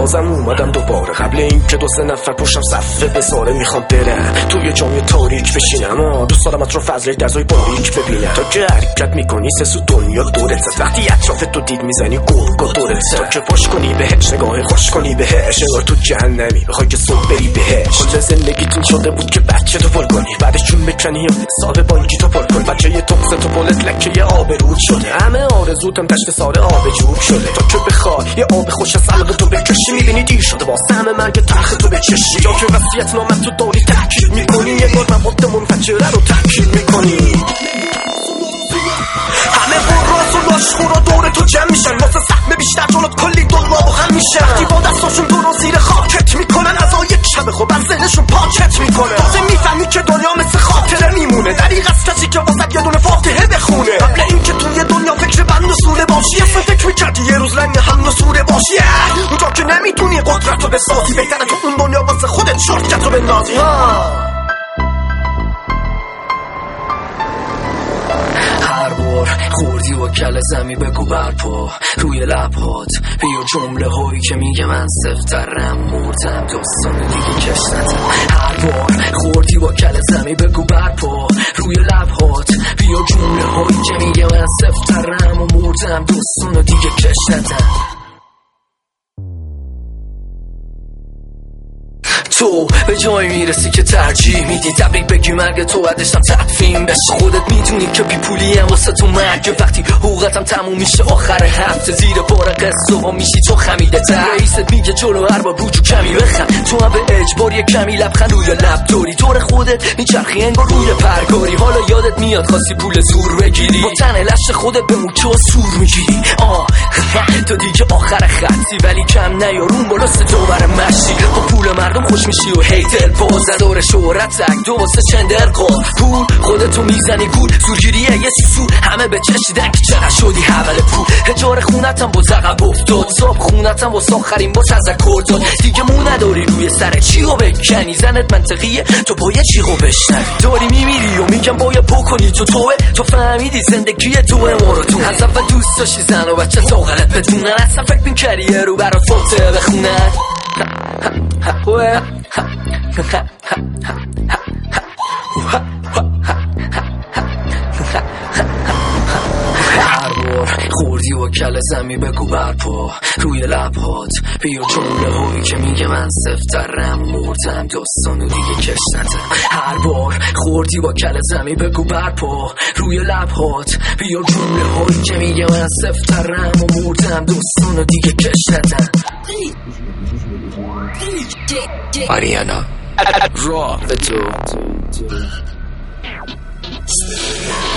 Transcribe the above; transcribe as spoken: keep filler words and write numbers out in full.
بازم اومدم دوباره، قبل این که دو سه نفر پشتم صفه بذاره میخوام برم توی جای تاریک بشینم. آه دوست دارم اطراف از درزای باریک ببینم. تا که حرکت میکنی سسو دنیا دورت زد، وقتی اطراف تو دید میزنی گرگا دورت زد. تا که پاش کنی بهش نگاه خوش کنی بهش، انگار تو جهنمی بخوای که صبح بری بهش. کل زندگیتون شده بود که بچه تو پر کنی، بعدش چون بکنی حساب بانکی تو پر کنی. بچه یه توپس تو پولت لکه آبرود شده، همه آرزوتم تشت ساره آب جوب شده. تا که بخوای یه آب خوش سلق تو بکشی، میبینی دیر شده واسه همه مرگ تلخ تو بچشی. جا که وصیت نامت تو داری تأکید میکنی، یه بار مواد منفجره رو تأکید میکنی. همه براز و لاشخورا دور تو جمع میشن، واسه سهم بیشتر جلوت کلی دلوا با هم میشن. وقتی با دستاشون تو رو زیر خاکت میکنن، از آن یک شب خوب از ذهنشون پاکت میکنه. تازه میفهمی که دنیا مثل خاطره میمونه، دریغ از کسی که واسه یه دونه فاتحه بخونه. قبل این که توی دنیا فکر بند و سوره باشی، اصلا فکر میکردی یه روز لنگ هم و سوره باشی. اونجا که نمیتونی قدرت رو بسازی، بهتره تو اون دنیا واسه خودت شرکت رو بندازی. ها هر بار خوردی و کل زمی بگو برپا روی لبهات، بیا جمله هایی که میگه من سفترم مردم داستان دیگه کش ندم. هر بار خوردی و کل زمی بگو برپا روی لبهات، بیا جمله هایی که میگه من سفترم و مردم داستان دیگه کش ندم. تو به جایی میرسی که ترجیح میدی تبریک بگی مرگ تو بعدشم تدفین بشه. خودت میدونی که بی پولی هم واسه تو مرگ، وقتی حقوقتم تموم میشه آخر هفته زیر بار قصه ها میشی تو خمیده تر. رئیست میگه جلو هر بار روجو کمی بخم، تو هم به اجبار یه کمی لبخند روی لب داری. دور خودت میچرخی انگار روی پرگاری، حالا یادت میاد خواستی پول زور بگیری، با تن لش خودت به موچه سور میگیری. آه تو دیگه آخر خطی، ولی کم نیارون بالا تو بر مشی. با پول مردم خوش میشی و هیتر بازه دور شهرت زک دو واسه چندر قا پول خودتو میزنی گول. زورگیریه یه سو همه به چشیدن که چقدر شدی حول پول. هجار خونتم با زقب افتاد، صاحب خونتم با آخرین با تذکر داد. دیگه مو نداری روی سر چیو بکنی، زنت منطقیه تو باید چیو بشنوی. داری میمیری و میگم باید بکنی تو توه، تو فهمیدی زندگی توه ماراتون. از اول دوست داشتی زن و بچه تا غلط بدونن، اصلا فکر میکردی یه رو برات فاتحه بخونن. هر بار خوردی و کل زمی بگو برپا روی لبهات، بیا جمله هایی که میگه من سفترم مردم داستانو دیگه کش ندم. هر بار خوردی و کل زمی بگو برپا روی لبهات، بیا جمله هایی که میگه من سفترم و مردم داستانو دیگه کش ندم. آریانا راه به تو